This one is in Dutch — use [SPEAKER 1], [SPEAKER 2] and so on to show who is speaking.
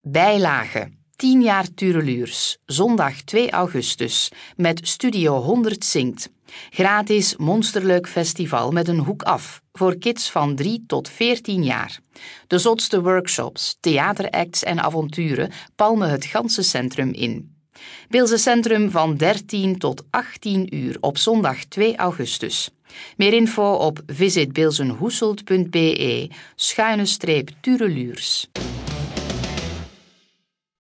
[SPEAKER 1] Bijlage. 10 jaar Tureluurs, zondag 2 augustus, met Studio 100 zingt. Gratis monsterleuk festival met een hoek af, voor kids van 3 tot 14 jaar. De zotste workshops, theateracts en avonturen palmen het ganse centrum in. Beelse Centrum van 13 tot 18 uur op zondag 2 augustus. Meer info op visitbeelzenhoeselt.be/Tureluurs.